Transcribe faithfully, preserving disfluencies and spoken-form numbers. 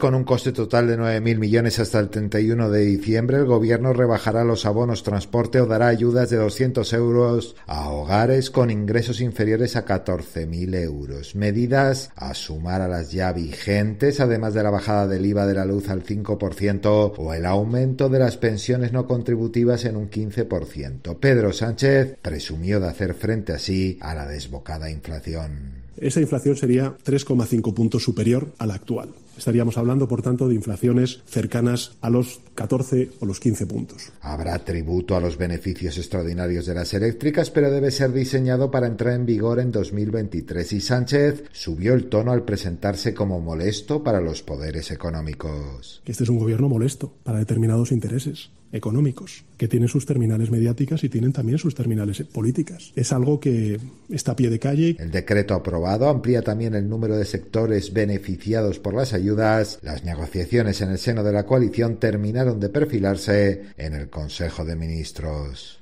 Con un coste total de nueve mil millones hasta el treinta y uno de diciembre, el gobierno rebajará los abonos transporte o dará ayudas de doscientos euros a hogares con ingresos inferiores a catorce mil euros. Medidas a sumar a las ya vigentes, además de la bajada del I V A de la luz al cinco por ciento o el aumento de las pensiones no contributivas en un quince por ciento. Pedro Sánchez presumió de hacer frente así a la desbocada inflación. Esa inflación sería tres coma cinco puntos superior a la actual. Estaríamos hablando, por tanto, de inflaciones cercanas a los catorce o los quince puntos. Habrá tributo a los beneficios extraordinarios de las eléctricas, pero debe ser diseñado para entrar en vigor en dos mil veintitrés. Y Sánchez subió el tono al presentarse como molesto para los poderes económicos. Este es un gobierno molesto para determinados intereses económicos, que tienen sus terminales mediáticas y tienen también sus terminales políticas. Es algo que está a pie de calle. El decreto aprobado amplía también el número de sectores beneficiados por las ayudas. Las negociaciones en el seno de la coalición terminaron de perfilarse en el Consejo de Ministros.